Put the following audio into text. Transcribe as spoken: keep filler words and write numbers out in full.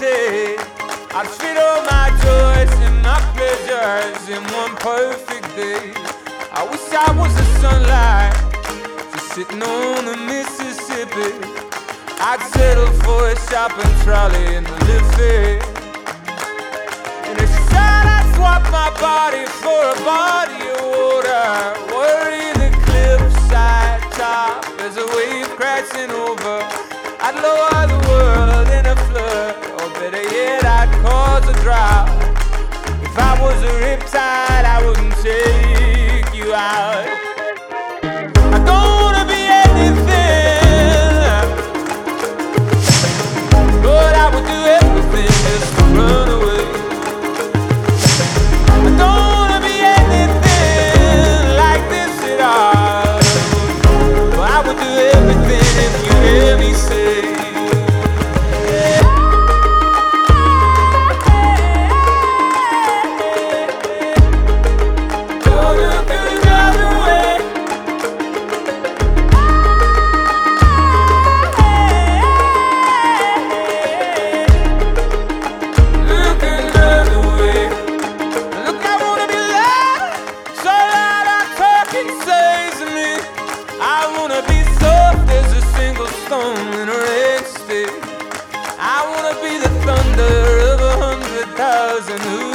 say I'd fit all my joys and my pleasures in one perfect day. I wish I was the sunlight, just sitting on the Mississippi. I'd settle for a shopping trolley in the Liffey. In a shot I'd swap my body for a body of water, worry the cliffside top as a wave crashing over. I'd lower the world in a flood, or better yet I'd cause a drought. If I was a riptide I wouldn't take you out. I don't wanna be anything, but I would do everything just to run away. I don't wanna be anything like this at all, but I would do everything if you hear me say. In a red stick, I wanna be the thunder of a hundred thousand.